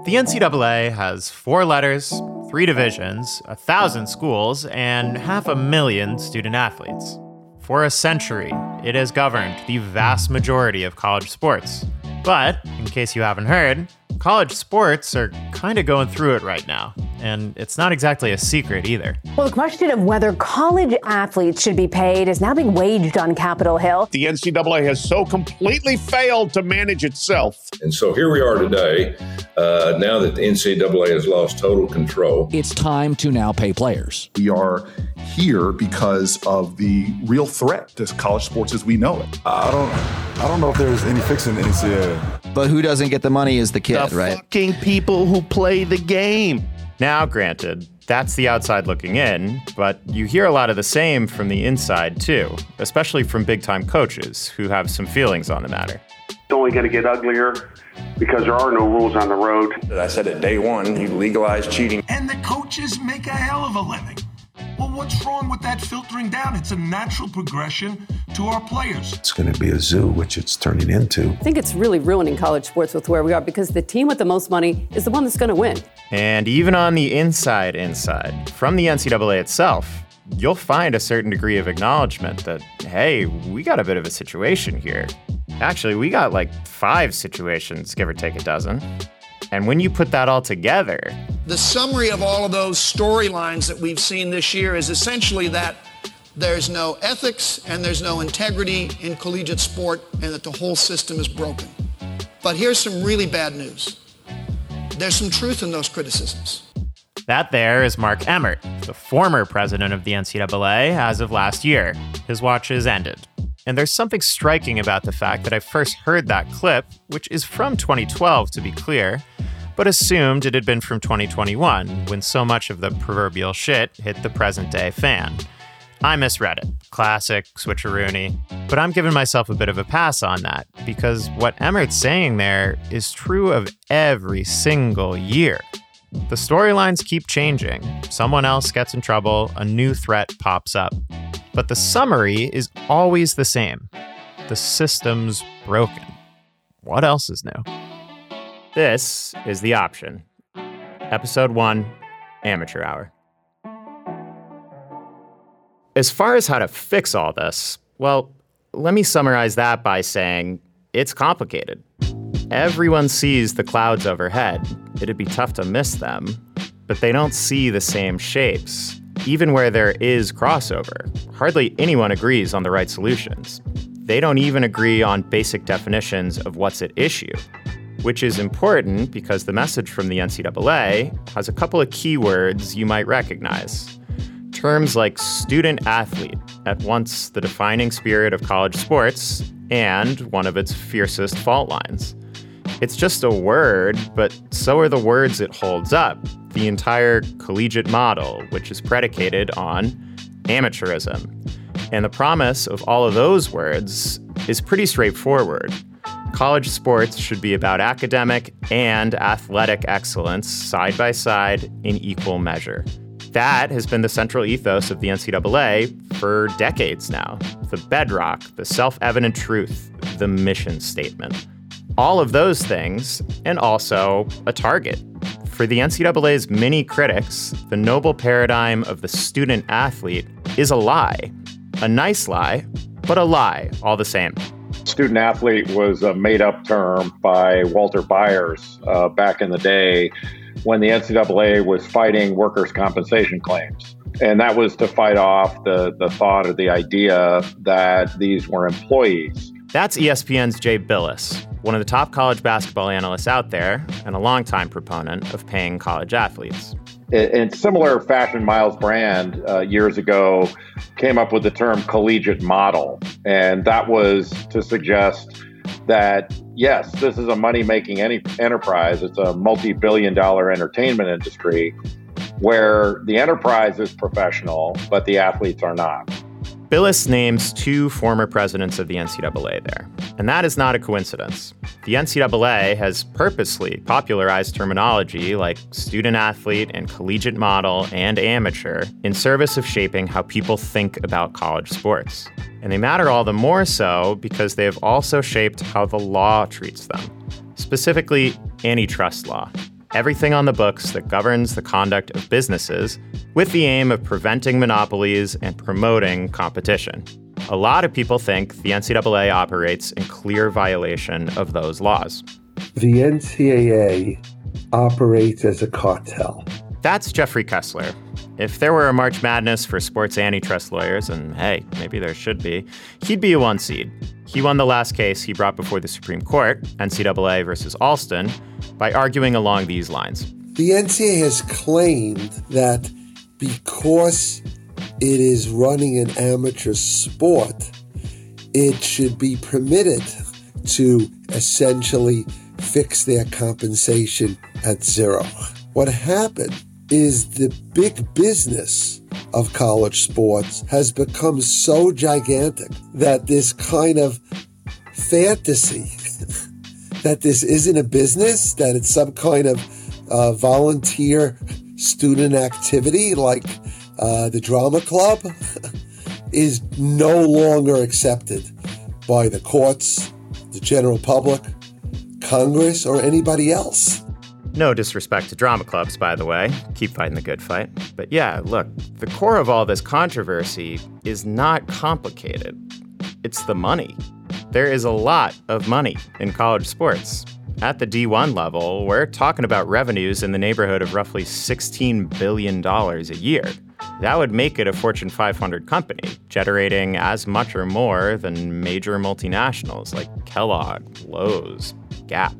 The NCAA has 4 letters, 3 divisions, 1,000 schools, and 500,000 student athletes. For a century, it has governed the vast majority of college sports. But, in case you haven't heard, college sports are kind of going through it right now. And it's not exactly a secret either. Well, the question of whether college athletes should be paid is now being waged on Capitol Hill. The NCAA has so completely failed to manage itself. And so here we are today, now that the NCAA has lost total control. It's time to now pay players. We are here because of the real threat to college sports as we know it. I don't know if there's any fixing the NCAA. But who doesn't get the money is the kid, right? Fucking people who play the game. Now, granted, that's the outside looking in, but you hear a lot of the same from the inside, too, especially from big-time coaches who have some feelings on the matter. It's only going to get uglier because there are no rules on the road. I said at day one, you legalize cheating. And the coaches make a hell of a living. Well, what's wrong with that filtering down? It's a natural progression to our players. It's going to be a zoo, which it's turning into. I think it's really ruining college sports with where we are because the team with the most money is the one that's going to win. And even on the inside, from the NCAA itself, you'll find a certain degree of acknowledgement that, hey, we got a bit of a situation here. Actually, we got like 5 situations, give or take a dozen. And when you put that all together... The summary of all of those storylines that we've seen this year is essentially that there's no ethics and there's no integrity in collegiate sport and that the whole system is broken. But here's some really bad news. There's some truth in those criticisms. That there is Mark Emmert, the former president of the NCAA as of last year. His watch is ended. And there's something striking about the fact that I first heard that clip, which is from 2012 to be clear, but assumed it had been from 2021 when so much of the proverbial shit hit the present day fan. I misread it. Classic switcheroony. But I'm giving myself a bit of a pass on that because what Emmert's saying there is true of every single year. The storylines keep changing. Someone else gets in trouble, a new threat pops up. But the summary is always the same. The system's broken. What else is new? This is The Option. Episode 1, Amateur Hour. As far as how to fix all this, well, let me summarize that by saying it's complicated. Everyone sees the clouds overhead. It'd be tough to miss them, but they don't see the same shapes. Even where there is crossover, hardly anyone agrees on the right solutions. They don't even agree on basic definitions of what's at issue, which is important because the message from the NCAA has a couple of keywords you might recognize. Terms like student athlete, at once the defining spirit of college sports and one of its fiercest fault lines. It's just a word, but so are the words it holds up. The entire collegiate model, which is predicated on amateurism. And the promise of all of those words is pretty straightforward. College sports should be about academic and athletic excellence side by side in equal measure. That has been the central ethos of the NCAA for decades now. The bedrock, the self-evident truth, the mission statement. All of those things, and also a target. For the NCAA's many critics, the noble paradigm of the student athlete is a lie. A nice lie, but a lie all the same. Student athlete was a made-up term by Walter Byers back in the day when the NCAA was fighting workers' compensation claims. And that was to fight off the thought or the idea that these were employees. That's ESPN's Jay Bilas, one of the top college basketball analysts out there and a longtime proponent of paying college athletes. In similar fashion, Miles Brand years ago came up with the term collegiate model. And that was to suggest that, yes, this is a money-making enterprise. It's a multi-billion-dollar entertainment industry where the enterprise is professional, but the athletes are not. Bilas names 2 former presidents of the NCAA there, and that is not a coincidence. The NCAA has purposely popularized terminology like student athlete and collegiate model and amateur in service of shaping how people think about college sports. And they matter all the more so because they have also shaped how the law treats them, specifically antitrust law. everything on the books that governs the conduct of businesses with the aim of preventing monopolies and promoting competition. A lot of people think the NCAA operates in clear violation of those laws. The NCAA operates as a cartel. That's Jeffrey Kessler. If there were a March Madness for sports antitrust lawyers, and hey, maybe there should be, he'd be a 1 seed. He won the last case he brought before the Supreme Court, NCAA versus Alston, by arguing along these lines. The NCAA has claimed that because it is running an amateur sport, it should be permitted to essentially fix their compensation at zero. What happened is the big business of college sports has become so gigantic that this kind of fantasy that this isn't a business, that it's some kind of volunteer student activity like the drama club is no longer accepted by the courts, the general public, Congress, or anybody else. No disrespect to drama clubs, by the way. Keep fighting the good fight. But yeah, look, the core of all this controversy is not complicated. It's the money. There is a lot of money in college sports. At the D1 level, we're talking about revenues in the neighborhood of roughly $16 billion a year. That would make it a Fortune 500 company, generating as much or more than major multinationals like Kellogg, Lowe's, Gap.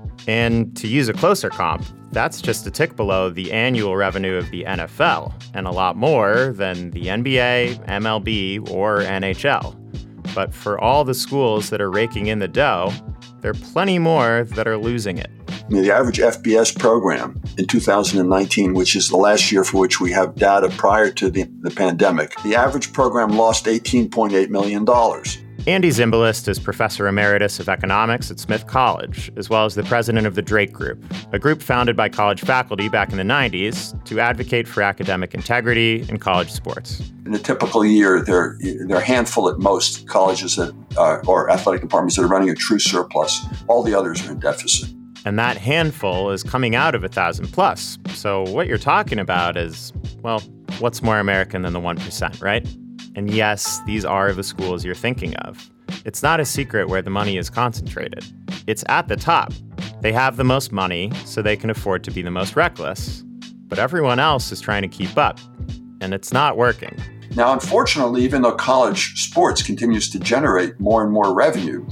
And to use a closer comp, that's just a tick below the annual revenue of the NFL, and a lot more than the NBA, MLB, or NHL. But for all the schools that are raking in the dough, there are plenty more that are losing it. The average FBS program in 2019, which is the last year for which we have data prior to the pandemic, the average program lost $18.8 million. Andy Zimbalist is professor emeritus of economics at Smith College, as well as the president of the Drake Group, a group founded by college faculty back in the 90s to advocate for academic integrity in college sports. In a typical year, there are a handful at most colleges that or athletic departments that are running a true surplus. All the others are in deficit. And that handful is coming out of 1,000 plus. So what you're talking about is, well, what's more American than the 1%, right? And yes, these are the schools you're thinking of. It's not a secret where the money is concentrated. It's at the top. They have the most money, so they can afford to be the most reckless. But everyone else is trying to keep up, and it's not working. Now, unfortunately, even though college sports continues to generate more and more revenue,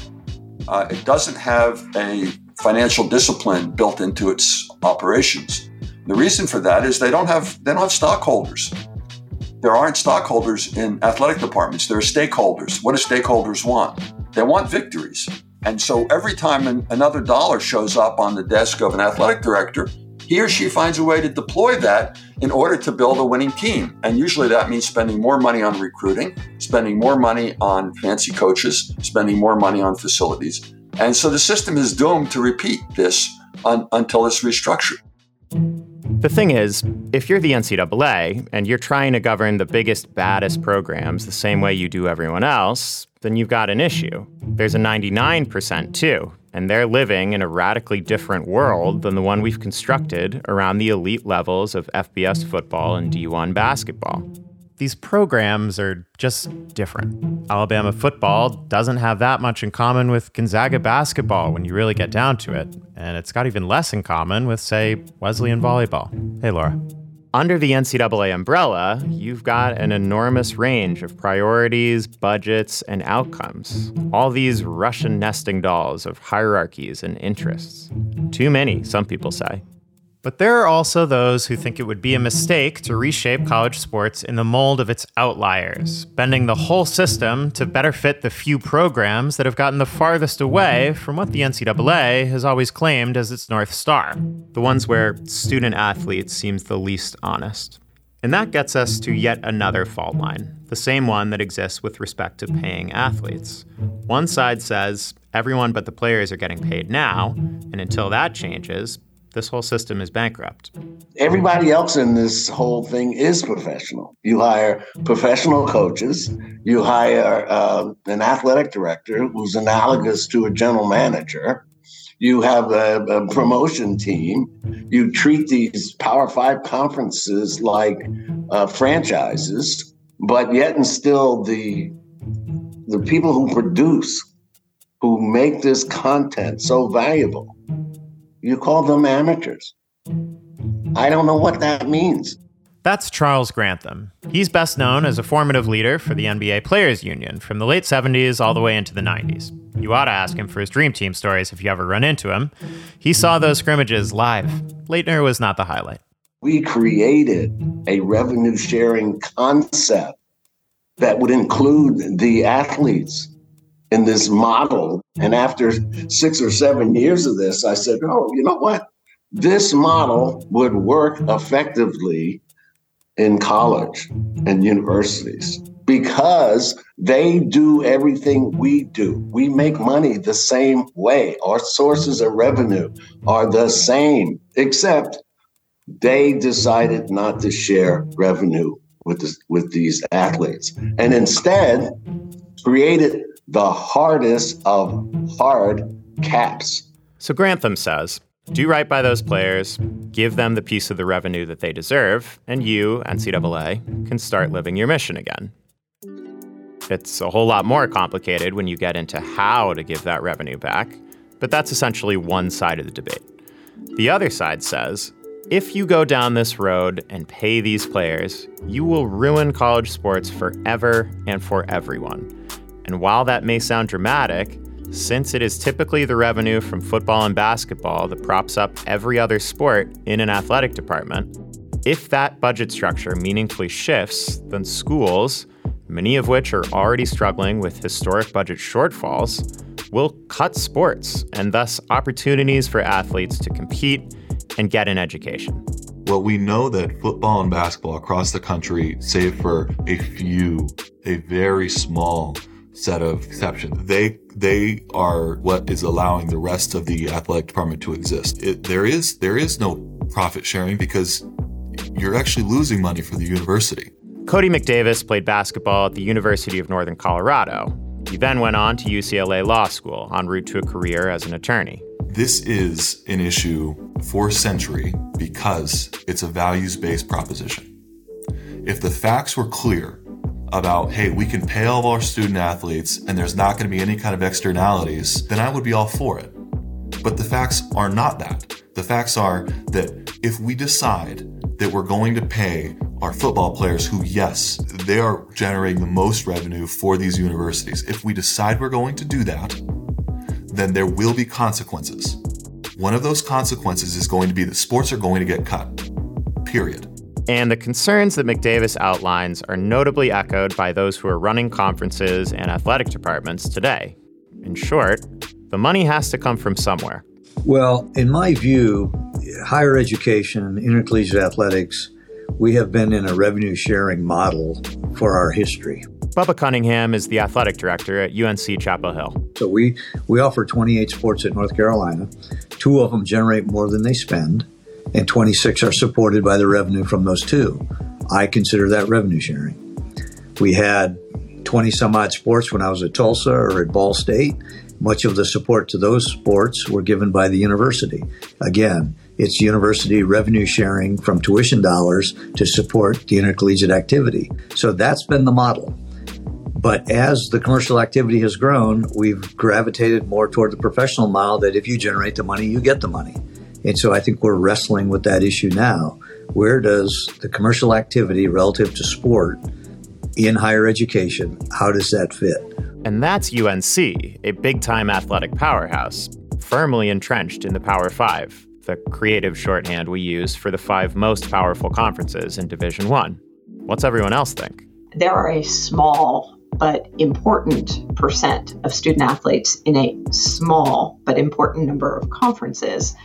it doesn't have a financial discipline built into its operations. The reason for that is they don't have stockholders. There aren't stockholders in athletic departments. There are stakeholders. What do stakeholders want? They want victories. And so every time another dollar shows up on the desk of an athletic director, he or she finds a way to deploy that in order to build a winning team. And usually that means spending more money on recruiting, spending more money on fancy coaches, spending more money on facilities. And so the system is doomed to repeat this until it's restructured. The thing is, if you're the NCAA and you're trying to govern the biggest, baddest programs the same way you do everyone else, then you've got an issue. There's a 99% too, and they're living in a radically different world than the one we've constructed around the elite levels of FBS football and D1 basketball. These programs are just different. Alabama football doesn't have that much in common with Gonzaga basketball when you really get down to it. And it's got even less in common with, say, Wesleyan volleyball. Hey, Laura. Under the NCAA umbrella, you've got an enormous range of priorities, budgets, and outcomes. All these Russian nesting dolls of hierarchies and interests. Too many, some people say. But there are also those who think it would be a mistake to reshape college sports in the mold of its outliers, bending the whole system to better fit the few programs that have gotten the farthest away from what the NCAA has always claimed as its North Star, the ones where student athletes seems the least honest. And that gets us to yet another fault line, the same one that exists with respect to paying athletes. One side says everyone but the players are getting paid now, and until that changes, this whole system is bankrupt. Everybody else in this whole thing is professional. You hire professional coaches. You hire an athletic director who's analogous to a general manager. You have a promotion team. You treat these Power 5 conferences like franchises, but yet and still the people who produce, who make this content so valuable, you call them amateurs. I don't know what that means. That's Charles Grantham. He's best known as a formative leader for the NBA Players Union from the late 70s all the way into the 90s. You ought to ask him for his Dream Team stories if you ever run into him. He saw those scrimmages live. Laettner was not the highlight. We created a revenue-sharing concept that would include the athletes in this model. And after 6 or 7 years of this, I said, oh, you know what? This model would work effectively in college and universities because they do everything we do. We make money the same way. Our sources of revenue are the same, except they decided not to share revenue with these athletes and instead created the hardest of hard caps. So Grantham says, do right by those players, give them the piece of the revenue that they deserve, and you, NCAA, can start living your mission again. It's a whole lot more complicated when you get into how to give that revenue back, but that's essentially one side of the debate. The other side says, if you go down this road and pay these players, you will ruin college sports forever and for everyone. And while that may sound dramatic, since it is typically the revenue from football and basketball that props up every other sport in an athletic department, if that budget structure meaningfully shifts, then schools, many of which are already struggling with historic budget shortfalls, will cut sports and thus opportunities for athletes to compete and get an education. Well, we know that football and basketball across the country, save for a very small set of exceptions, they are what is allowing the rest of the athletic department to exist. There is no profit sharing because you're actually losing money for the university. Cody McDavis played basketball at the University of Northern Colorado. He then went on to UCLA Law School, en route to a career as an attorney. This is an issue for Century because it's a values-based proposition. If the facts were clear about, hey, we can pay all of our student athletes and there's not going to be any kind of externalities, then I would be all for it. But the facts are not that. The facts are that if we decide that we're going to pay our football players who, yes, they are generating the most revenue for these universities, if we decide we're going to do that, then there will be consequences. One of those consequences is going to be that sports are going to get cut, period. And the concerns that McDavis outlines are notably echoed by those who are running conferences and athletic departments today. In short, the money has to come from somewhere. Well, in my view, higher education, intercollegiate athletics, we have been in a revenue-sharing model for our history. Bubba Cunningham is the athletic director at UNC Chapel Hill. So we offer 28 sports at North Carolina. 2 of them generate more than they spend, and 26 are supported by the revenue from those 2. I consider that revenue sharing. We had 20 some odd sports when I was at Tulsa or at Ball State. Much of the support to those sports were given by the university. Again, it's university revenue sharing from tuition dollars to support the intercollegiate activity. So that's been the model. But as the commercial activity has grown, we've gravitated more toward the professional model that if you generate the money, you get the money. And so I think we're wrestling with that issue now. Where does the commercial activity relative to sport in higher education, how does that fit? And that's UNC, a big-time athletic powerhouse, firmly entrenched in the Power 5, the creative shorthand we use for the 5 most powerful conferences in Division I. What's everyone else think? There are a small but important percent of student athletes in a small but important number of conferences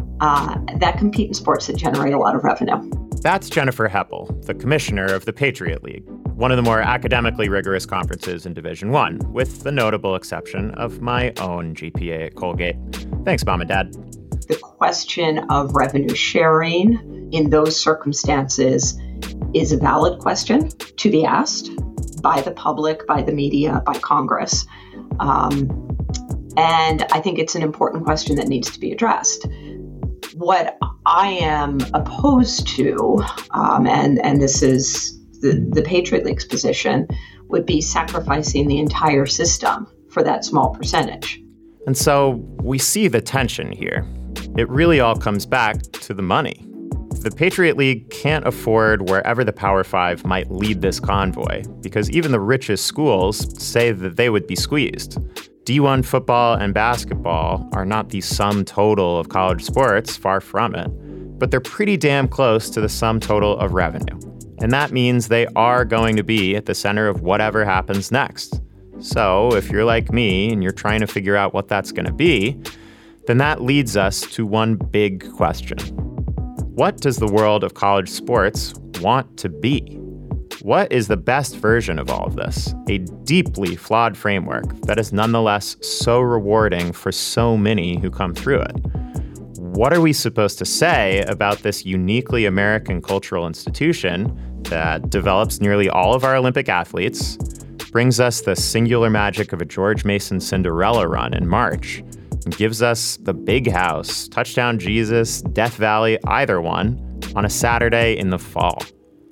that compete in sports that generate a lot of revenue. That's Jennifer Heppel, the commissioner of the Patriot League, one of the more academically rigorous conferences in Division I, with the notable exception of my own GPA at Colgate. Thanks, Mom and Dad. The question of revenue sharing in those circumstances is a valid question to be asked by the public, by the media, by Congress. And I think it's an important question that needs to be addressed. What I am opposed to, and this is the Patriot League's position, would be sacrificing the entire system for that small percentage. And so we see the tension here. It really all comes back to the money. The Patriot League can't afford wherever the Power Five might lead this convoy, because even the richest schools say that they would be squeezed. D1 football and basketball are not the sum total of college sports, far from it, but they're pretty damn close to the sum total of revenue. And that means they are going to be at the center of whatever happens next. So if you're like me and you're trying to figure out what that's going to be, then that leads us to one big question. What does the world of college sports want to be? What is the best version of all of this? A deeply flawed framework that is nonetheless so rewarding for so many who come through it. What are we supposed to say about this uniquely American cultural institution that develops nearly all of our Olympic athletes, brings us the singular magic of a George Mason Cinderella run in March, and gives us the Big House, Touchdown Jesus, Death Valley, either one, on a Saturday in the fall?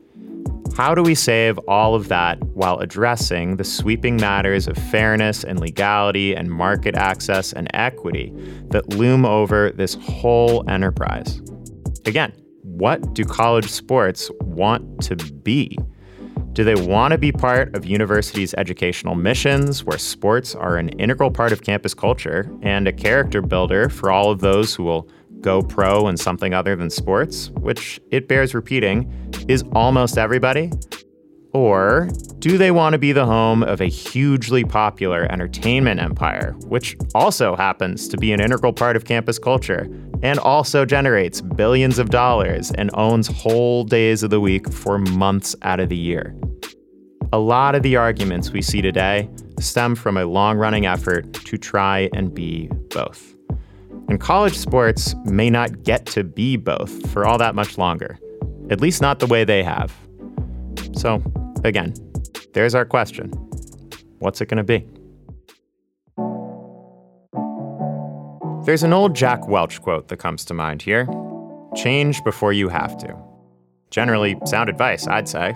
How do we save all of that while addressing the sweeping matters of fairness and legality and market access and equity that loom over this whole enterprise? Again, what do college sports want to be? Do they want to be part of universities' educational missions, where sports are an integral part of campus culture and a character builder for all of those who will go pro in something other than sports, which, it bears repeating, is almost everybody? Or do they want to be the home of a hugely popular entertainment empire, which also happens to be an integral part of campus culture and also generates billions of dollars and owns whole days of the week for months out of the year? A lot of the arguments we see today stem from a long-running effort to try and be both. And college sports may not get to be both for all that much longer, at least not the way they have. So, again, there's our question. What's it going to be? There's an old Jack Welch quote that comes to mind here. Change before you have to. Generally sound advice, I'd say.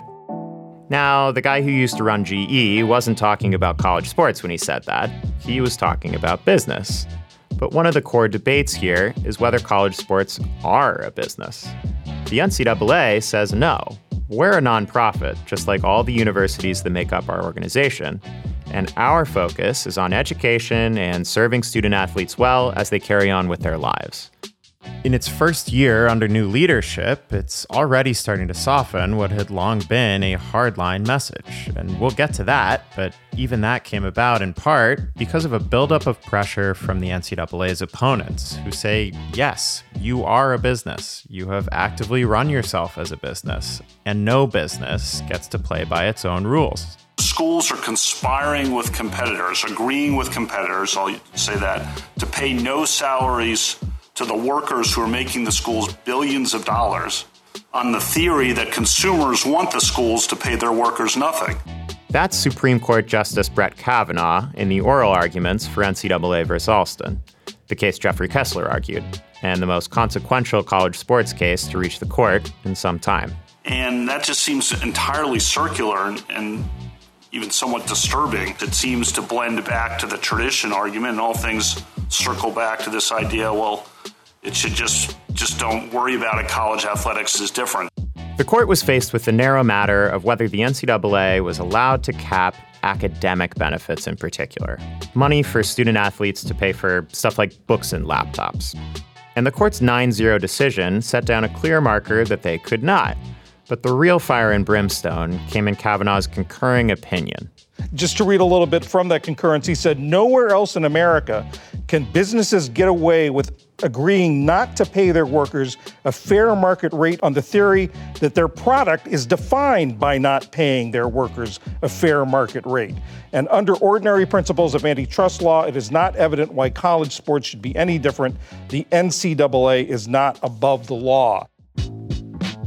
Now, the guy who used to run GE wasn't talking about college sports when he said that. He was talking about business. But one of the core debates here is whether college sports are a business. The NCAA says no. We're a nonprofit, just like all the universities that make up our organization, and our focus is on education and serving student athletes well as they carry on with their lives. In its first year under new leadership, it's already starting to soften what had long been a hardline message. And we'll get to that, but even that came about in part because of a buildup of pressure from the NCAA's opponents, who say, yes, you are a business. You have actively run yourself as a business, and no business gets to play by its own rules. Schools are conspiring with competitors, agreeing with competitors, I'll say that, to pay no salaries to the workers who are making the schools billions of dollars on the theory that consumers want the schools to pay their workers nothing. That's Supreme Court Justice Brett Kavanaugh in the oral arguments for NCAA versus Alston, the case Jeffrey Kessler argued, and the most consequential college sports case to reach the court in some time. And that just seems entirely circular and even somewhat disturbing. It seems to blend back to the tradition argument, and all things circle back to this idea, well, it should just don't worry about it. College athletics is different. The court was faced with the narrow matter of whether the NCAA was allowed to cap academic benefits in particular, money for student athletes to pay for stuff like books and laptops. And the court's 9-0 decision set down a clear marker that they could not. But the real fire and brimstone came in Kavanaugh's concurring opinion. Just to read a little bit from that concurrence, he said, nowhere else in America can businesses get away with agreeing not to pay their workers a fair market rate on the theory that their product is defined by not paying their workers a fair market rate. And under ordinary principles of antitrust law, it is not evident why college sports should be any different. The NCAA is not above the law.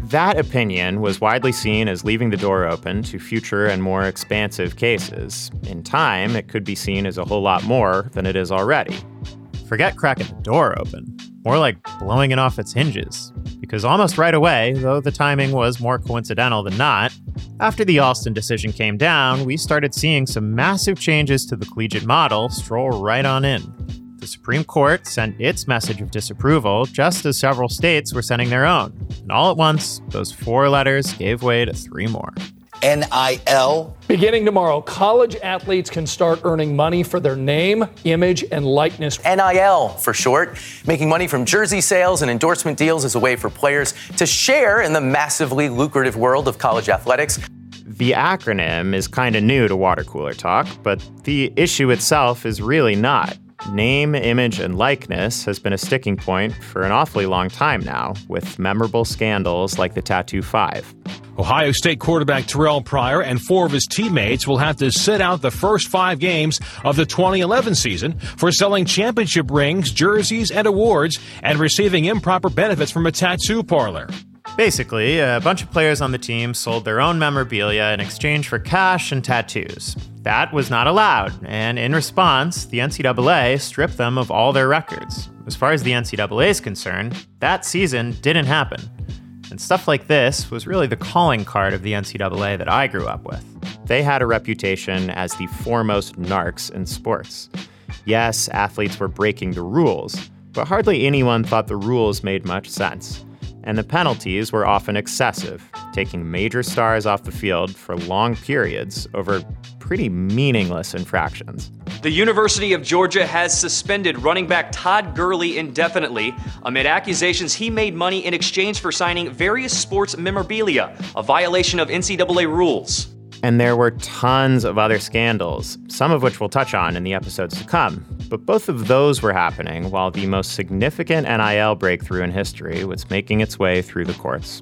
That opinion was widely seen as leaving the door open to future and more expansive cases. In time, it could be seen as a whole lot more than it is already. Forget cracking the door open. More like blowing it off its hinges. Because almost right away, though the timing was more coincidental than not, after the Alston decision came down, we started seeing some massive changes to the collegiate model stroll right on in. The Supreme Court sent its message of disapproval just as several states were sending their own. And all at once, those 4 letters gave way to 3 more. NIL. Beginning tomorrow, college athletes can start earning money for their name, image, and likeness. NIL for short. Making money from jersey sales and endorsement deals is a way for players to share in the massively lucrative world of college athletics. The acronym is kind of new to water cooler talk, but the issue itself is really not. Name, image, and likeness has been a sticking point for an awfully long time now, with memorable scandals like the Tattoo 5. Ohio State quarterback Terrell Pryor and 4 of his teammates will have to sit out the first 5 games of the 2011 season for selling championship rings, jerseys, and awards, and receiving improper benefits from a tattoo parlor. Basically, a bunch of players on the team sold their own memorabilia in exchange for cash and tattoos. That was not allowed, and in response, the NCAA stripped them of all their records. As far as the NCAA is concerned, that season didn't happen. And stuff like this was really the calling card of the NCAA that I grew up with. They had a reputation as the foremost narcs in sports. Yes, athletes were breaking the rules, but hardly anyone thought the rules made much sense. And the penalties were often excessive, taking major stars off the field for long periods over pretty meaningless infractions. The University of Georgia has suspended running back Todd Gurley indefinitely amid accusations he made money in exchange for signing various sports memorabilia, a violation of NCAA rules. And there were tons of other scandals, some of which we'll touch on in the episodes to come. But both of those were happening while the most significant NIL breakthrough in history was making its way through the courts.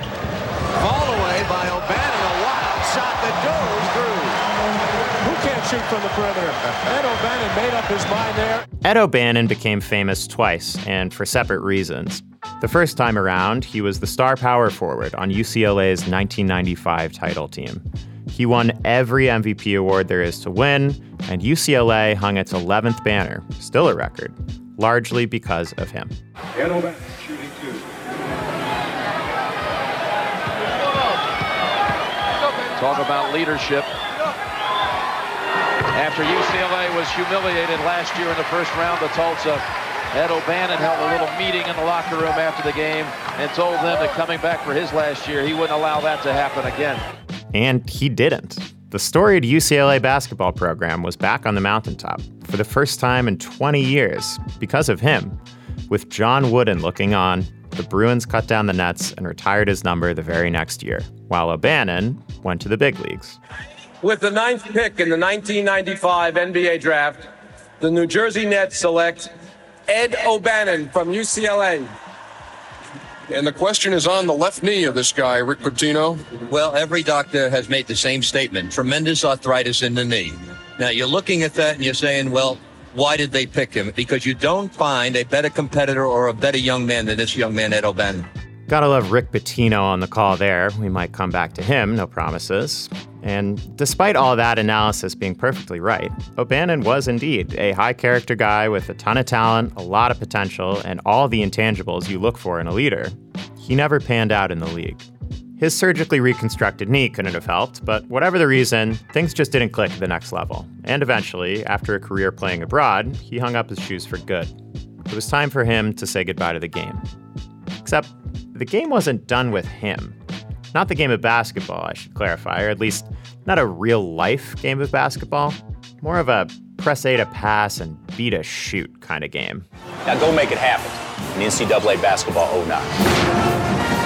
Fall away by O'Bannon, a wild shot that goes through. Who can't shoot from the perimeter? Ed O'Bannon made up his mind there. Ed O'Bannon became famous twice, and for separate reasons. The first time around, he was the star power forward on UCLA's 1995 title team. He won every MVP award there is to win, and UCLA hung its 11th banner, still a record, largely because of him. Ed O'Bannon shooting 2. Talk about leadership. After UCLA was humiliated last year in the first round of Tulsa, Ed O'Bannon held a little meeting in the locker room after the game and told them that coming back for his last year, he wouldn't allow that to happen again. And he didn't. The storied UCLA basketball program was back on the mountaintop for the first time in 20 years because of him. With John Wooden looking on, the Bruins cut down the nets and retired his number the very next year, while O'Bannon went to the big leagues. With the 9th pick in the 1995 NBA draft, the New Jersey Nets select Ed O'Bannon from UCLA. And the question is on the left knee of this guy, Rick Pitino. Well, every doctor has made the same statement, tremendous arthritis in the knee. Now, you're looking at that and you're saying, well, why did they pick him? Because you don't find a better competitor or a better young man than this young man, Ed O'Bannon. Gotta love Rick Pitino on the call there. We might come back to him, no promises. And despite all that analysis being perfectly right, O'Bannon was indeed a high-character guy with a ton of talent, a lot of potential, and all the intangibles you look for in a leader. He never panned out in the league. His surgically reconstructed knee couldn't have helped, but whatever the reason, things just didn't click at the next level. And eventually, after a career playing abroad, he hung up his shoes for good. It was time for him to say goodbye to the game. Except, the game wasn't done with him. Not the game of basketball, I should clarify, or at least not a real-life game of basketball. More of a press A to pass and B to shoot kind of game. Now go make it happen in NCAA Basketball 09.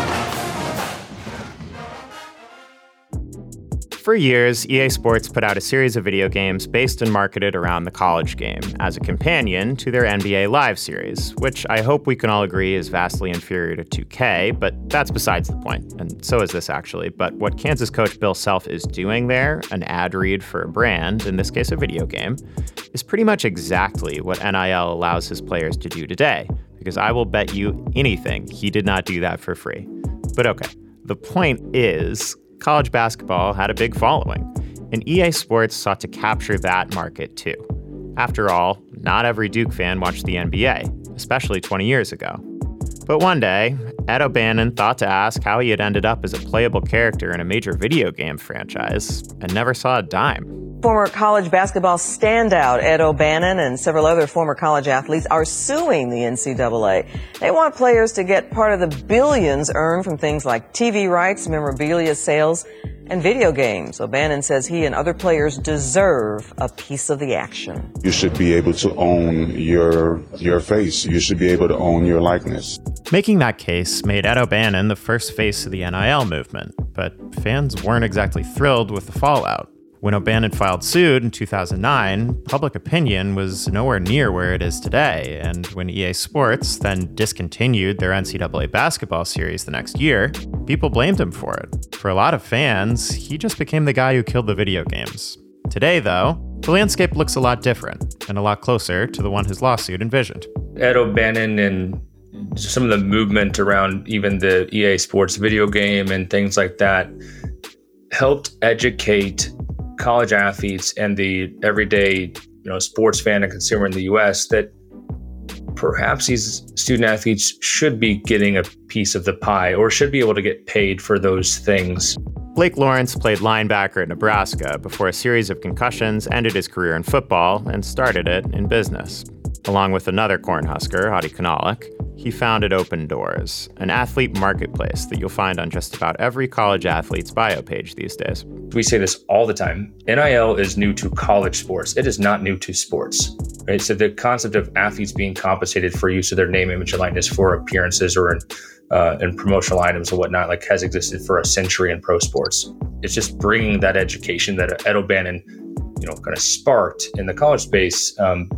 For years, EA Sports put out a series of video games based and marketed around the college game as a companion to their NBA Live series, which I hope we can all agree is vastly inferior to 2K, but that's besides the point, and so is this actually. But what Kansas coach Bill Self is doing there, an ad read for a brand, in this case a video game, is pretty much exactly what NIL allows his players to do today, because I will bet you anything he did not do that for free. But okay, The point is, college basketball had a big following, and EA Sports sought to capture that market too. After all, not every Duke fan watched the NBA, especially 20 years ago. But one day, Ed O'Bannon thought to ask how he had ended up as a playable character in a major video game franchise and never saw a dime. Former college basketball standout Ed O'Bannon and several other former college athletes are suing the NCAA. They want players to get part of the billions earned from things like TV rights, memorabilia sales, and video games. O'Bannon says he and other players deserve a piece of the action. You should be able to own your face. You should be able to own your likeness. Making that case made Ed O'Bannon the first face of the NIL movement, but fans weren't exactly thrilled with the fallout. When O'Bannon filed suit in 2009, public opinion was nowhere near where it is today, and when EA Sports then discontinued their NCAA basketball series the next year, people blamed him for it. For a lot of fans, he just became the guy who killed the video games. Today, though, the landscape looks a lot different and a lot closer to the one his lawsuit envisioned. Ed O'Bannon and some of the movement around even the EA Sports video game and things like that helped educate college athletes and the everyday, sports fan and consumer in the U.S. that perhaps these student athletes should be getting a piece of the pie or should be able to get paid for those things. Blake Lawrence played linebacker at Nebraska before a series of concussions ended his career in football and started it in business. Along with another Cornhusker, Hadi Kanalik, he founded Open Doors, an athlete marketplace that you'll find on just about every college athlete's bio page these days. We say this all the time. NIL is new to college sports. It is not new to sports. Right? So the concept of athletes being compensated for use of their name, image, and likeness for appearances or in promotional items and whatnot, has existed for a century in pro sports. It's just bringing that education that Ed O'Bannon, kind of sparked in the college space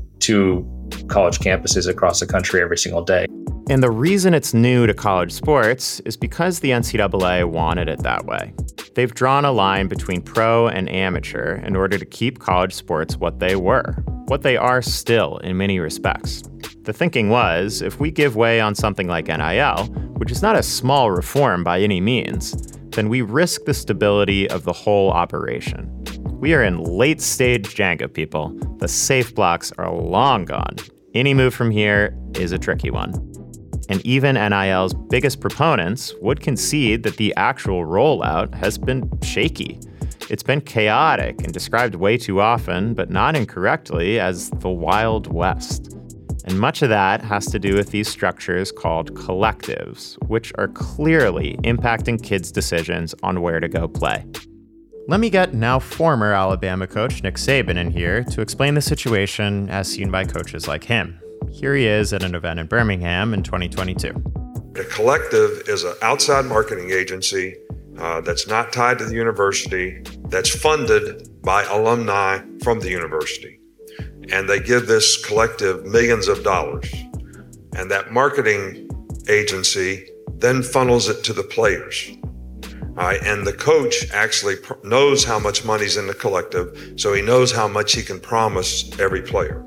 to college campuses across the country every single day. And the reason it's new to college sports is because the NCAA wanted it that way. They've drawn a line between pro and amateur in order to keep college sports what they were, what they are still in many respects. The thinking was, if we give way on something like NIL, which is not a small reform by any means, then we risk the stability of the whole operation. We are in late-stage Jenga, people. The safe blocks are long gone. Any move from here is a tricky one. And even NIL's biggest proponents would concede that the actual rollout has been shaky. It's been chaotic and described way too often, but not incorrectly, as the Wild West. And much of that has to do with these structures called collectives, which are clearly impacting kids' decisions on where to go play. Let me get now former Alabama coach Nick Saban in here to explain the situation as seen by coaches like him. Here he is at an event in Birmingham in 2022. The collective is an outside marketing agency that's not tied to the university, that's funded by alumni from the university. And they give this collective millions of dollars. And that marketing agency then funnels it to the players. And the coach actually knows how much money's in the collective, so he knows how much he can promise every player.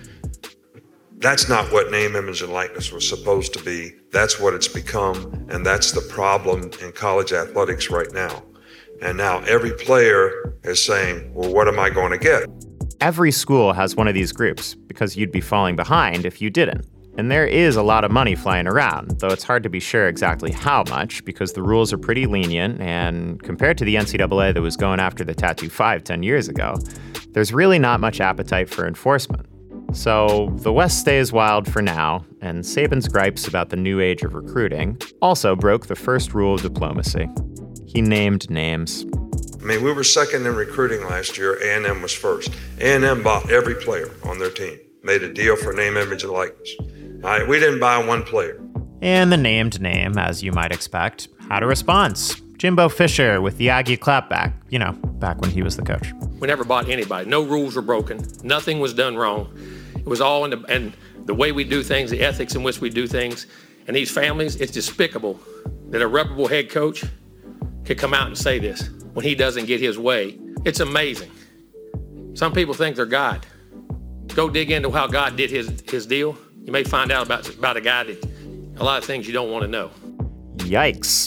That's not what name, image, and likeness was supposed to be. That's what it's become, and that's the problem in college athletics right now. And now every player is saying, well, what am I going to get? Every school has one of these groups because you'd be falling behind if you didn't. And there is a lot of money flying around, though it's hard to be sure exactly how much because the rules are pretty lenient, and compared to the NCAA that was going after the Tattoo 5 10 years ago, there's really not much appetite for enforcement. So the West stays wild for now, and Saban's gripes about the new age of recruiting also broke the first rule of diplomacy. He named names. We were second in recruiting last year. A&M was first. A&M bought every player on their team, made a deal for name, image, and likeness. We didn't buy one player. And the named name, as you might expect, had a response. Jimbo Fisher with the Aggie clapback, back when he was the coach. We never bought anybody. No rules were broken. Nothing was done wrong. It was all in the way we do things, the ethics in which we do things. And these families, it's despicable that a reputable head coach could come out and say this when he doesn't get his way. It's amazing. Some people think they're God. Go dig into how God did his deal. You may find out about a guy that a lot of things you don't want to know. Yikes.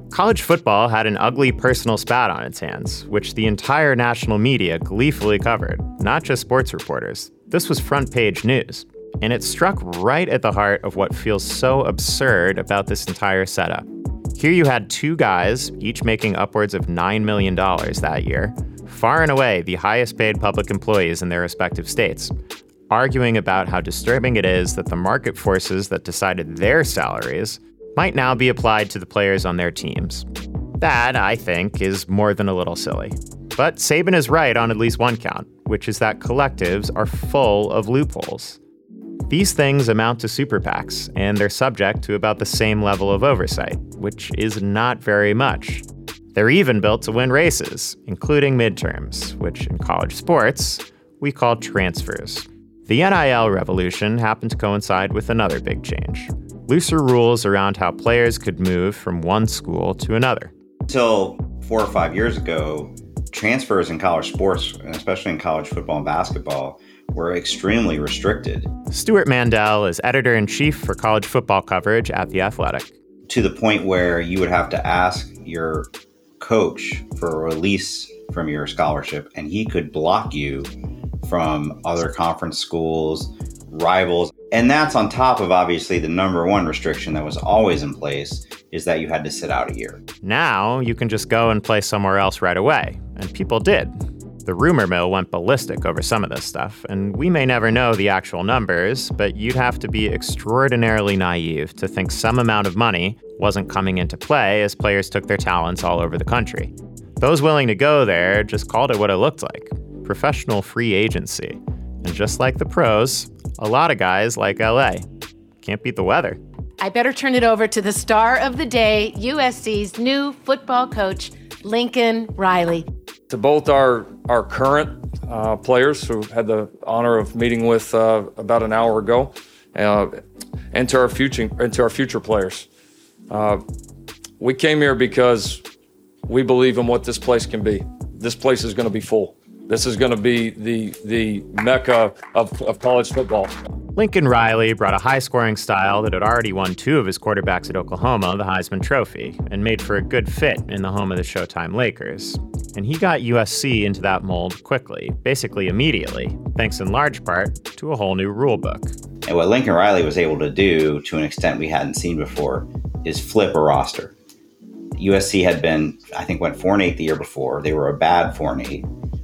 College football had an ugly personal spat on its hands, which the entire national media gleefully covered, not just sports reporters. This was front-page news, and it struck right at the heart of what feels so absurd about this entire setup. Here you had two guys, each making upwards of $9 million that year, far and away the highest-paid public employees in their respective states, arguing about how disturbing it is that the market forces that decided their salaries might now be applied to the players on their teams. That, I think, is more than a little silly. But Saban is right on at least one count, which is that collectives are full of loopholes. These things amount to super PACs, and they're subject to about the same level of oversight, which is not very much. They're even built to win races, including midterms, which in college sports, we call transfers. The NIL revolution happened to coincide with another big change: looser rules around how players could move from one school to another. Until 4 or 5 years ago, transfers in college sports, and especially in college football and basketball, were extremely restricted. Stuart Mandel is editor-in-chief for college football coverage at The Athletic. To the point where you would have to ask your coach for a release from your scholarship, and he could block you from other conference schools, rivals. And that's on top of, obviously, the number one restriction that was always in place is that you had to sit out a year. Now you can just go and play somewhere else right away, and people did. The rumor mill went ballistic over some of this stuff, and we may never know the actual numbers, but you'd have to be extraordinarily naive to think some amount of money wasn't coming into play as players took their talents all over the country. Those willing to go there just called it what it looked like: professional free agency. And just like the pros, a lot of guys like LA. Can't beat the weather. I better turn it over to the star of the day, USC's new football coach, Lincoln Riley. To both our current players who had the honor of meeting with about an hour ago, and to our future players. We came here because we believe in what this place can be. This place is going to be full. This is going to be the mecca of college football. Lincoln Riley brought a high-scoring style that had already won 2 of his quarterbacks at Oklahoma the Heisman Trophy, and made for a good fit in the home of the Showtime Lakers. And he got USC into that mold quickly, basically immediately, thanks in large part to a whole new rule book. And what Lincoln Riley was able to do, to an extent we hadn't seen before, is flip a roster. USC had been, I think, went 4-8 the year before. They were a bad 4-8.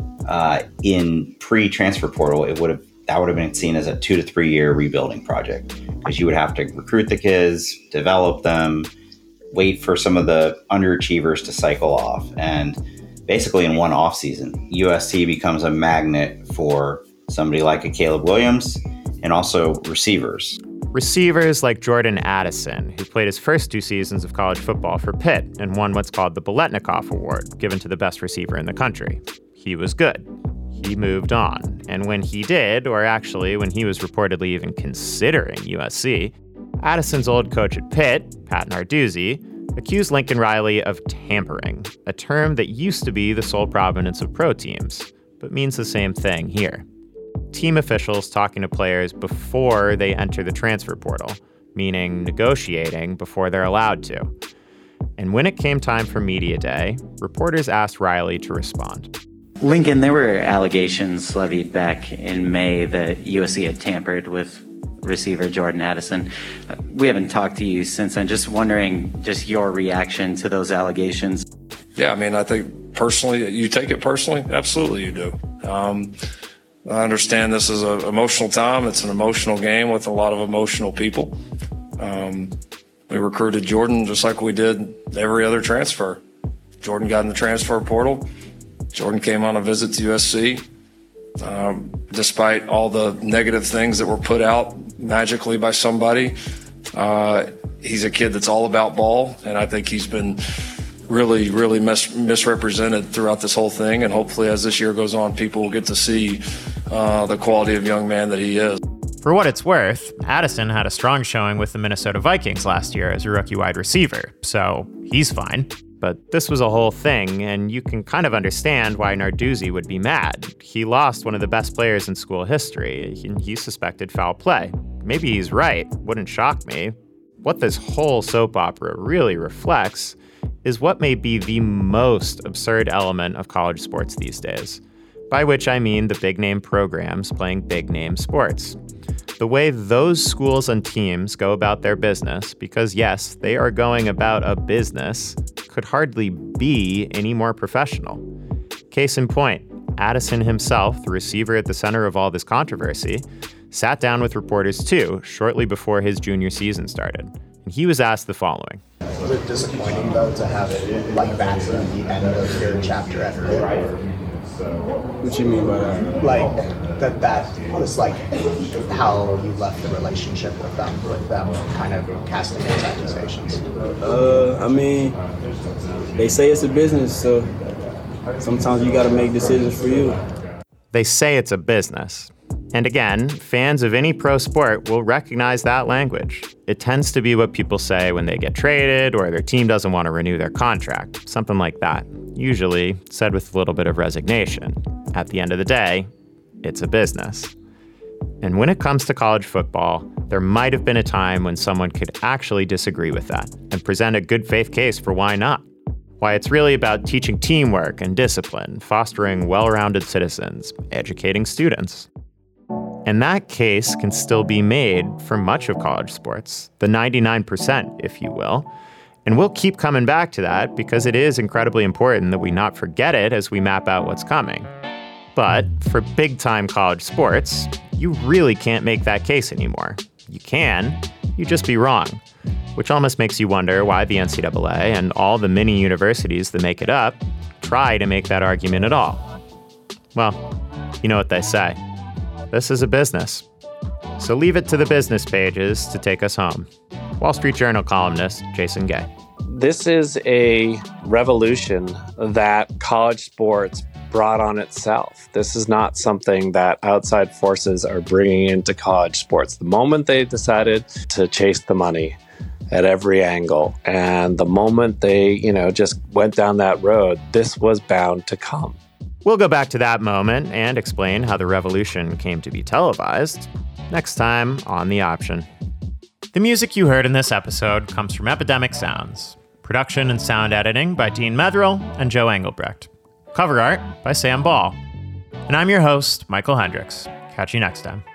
In pre-transfer portal, that would have been seen as a 2 to 3 year rebuilding project, because you would have to recruit the kids, develop them, wait for some of the underachievers to cycle off. And basically in one offseason, USC becomes a magnet for somebody like a Caleb Williams and also receivers. Receivers like Jordan Addison, who played his first 2 seasons of college football for Pitt and won what's called the Biletnikoff Award, given to the best receiver in the country. He was good. He moved on. And when he did, or actually when he was reportedly even considering USC, Addison's old coach at Pitt, Pat Narduzzi, accused Lincoln Riley of tampering, a term that used to be the sole provenance of pro teams, but means the same thing here. Team officials talking to players before they enter the transfer portal, meaning negotiating before they're allowed to. And when it came time for media day, reporters asked Riley to respond. Lincoln, there were allegations levied back in May that USC had tampered with receiver Jordan Addison. We haven't talked to you since then. Just wondering, just your reaction to those allegations. Yeah, I mean, I think personally, you take it personally? Absolutely you do. I understand this is an emotional time. It's an emotional game with a lot of emotional people. We recruited Jordan just like we did every other transfer. Jordan got in the transfer portal. Jordan came on a visit to USC. Despite all the negative things that were put out magically by somebody, he's a kid that's all about ball, and I think he's been really misrepresented throughout this whole thing. And hopefully as this year goes on, people will get to see the quality of young man that he is. For what it's worth, Addison had a strong showing with the Minnesota Vikings last year as a rookie wide receiver, so he's fine. But this was a whole thing, and you can kind of understand why Narduzzi would be mad. He lost one of the best players in school history. He suspected foul play. Maybe he's right. Wouldn't shock me. What this whole soap opera really reflects is what may be the most absurd element of college sports these days, by which I mean the big-name programs playing big-name sports. The way those schools and teams go about their business, because yes, they are going about a business, could hardly be any more professional. Case in point, Addison himself, the receiver at the center of all this controversy, sat down with reporters too, shortly before his junior season started. And he was asked the following. Was it disappointing, though, to have it like that at the end of your chapter at Purdue? What you mean by that? Like, that was like how you left the relationship with them kind of casting those accusations. I mean, they say it's a business, so sometimes you got to make decisions for you. They say it's a business. And again, fans of any pro sport will recognize that language. It tends to be what people say when they get traded or their team doesn't want to renew their contract, something like that. Usually said with a little bit of resignation. At the end of the day, it's a business. And when it comes to college football, there might have been a time when someone could actually disagree with that and present a good faith case for why not. Why it's really about teaching teamwork and discipline, fostering well-rounded citizens, educating students. And that case can still be made for much of college sports, the 99%, if you will. And we'll keep coming back to that because it is incredibly important that we not forget it as we map out what's coming. But for big-time college sports, you really can't make that case anymore. You can, you'd just be wrong, which almost makes you wonder why the NCAA and all the mini universities that make it up try to make that argument at all. Well, you know what they say. This is a business. So leave it to the business pages to take us home. Wall Street Journal columnist Jason Gay. This is a revolution that college sports brought on itself. This is not something that outside forces are bringing into college sports. The moment they decided to chase the money at every angle, and the moment they, just went down that road, this was bound to come. We'll go back to that moment and explain how the revolution came to be televised next time on The Option. The music you heard in this episode comes from Epidemic Sounds. Production and sound editing by Dean Metherill and Joe Engelbrecht. Cover art by Sam Ball. And I'm your host, Michael Hendricks. Catch you next time.